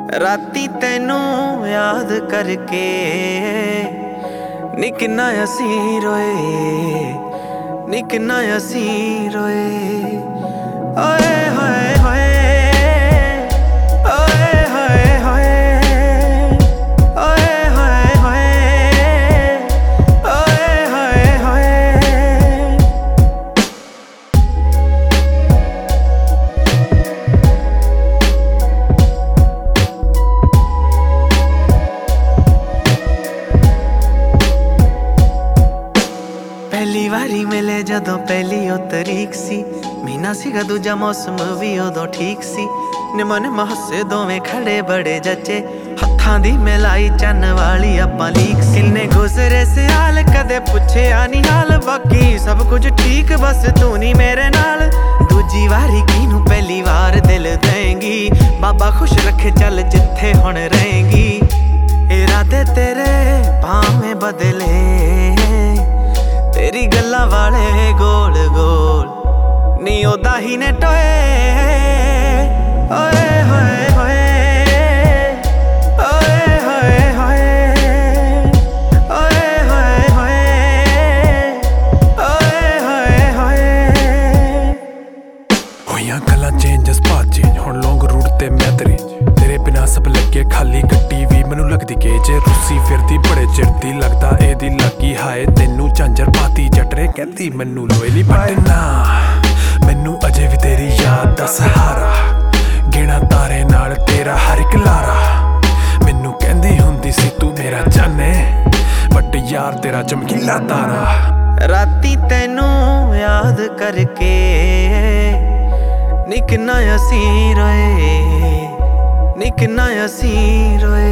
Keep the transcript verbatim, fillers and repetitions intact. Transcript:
राती तैनू याद करके नी किन्ना असीं रोए, नी किन्ना असीं रोए। ओए होए होए, ओए होए होए, ओए होए होए, ओए होए होए। पहली वारी मिले जदों पहली ओ तरीक सी, महीना सीगा दूजा मौसम भी उदों ठीक सी। निमा निमा हसे दोवें खड़े बड़े जचे, हत्थां दी मिलाई चन्न वाली आपां लीक सी। किन्ने गुजरे सियाल कदे पुछया नी हाल, बाकी सब कुछ ठीक बस तू नी मेरे नाल। दूजी वारी किनू पहली वार दिल देंगी, बाबा खुश रखे चल जिथे हुण रहेंगी। इरादे तेरे भावें बदले, तेरी गल्लां वाले गोल गोल नी ओदा ही ने टोए। ओए होए होए, ओए होए होए, ओए होए होए, ओए होए होए। होइयां गल्लां चेंज जज्बात चेंज, हुण लॉन्ग रूट ते मैं तेरे तेरे बिना सब लगे खाली। गड्डी भी मैनू लगदी केज, रुस्सी फिरदी बड़े चिर दी, लगदा एदी लागी हाए तैनू झांझर पाती जटरे। कहंदी मैनू लोए नी पटना, मैनू अजे भी तेरी याद दा सहारा, गिणा तारे नाल तेरा हर इक लारा। मैनू कहंदी हुंदी सी तू मेरा जाने, बट यार तेरा चमकीला तारा। राती तैनू याद करके नी किन्ना असीं रोए, नी किन्ना असीं रोए।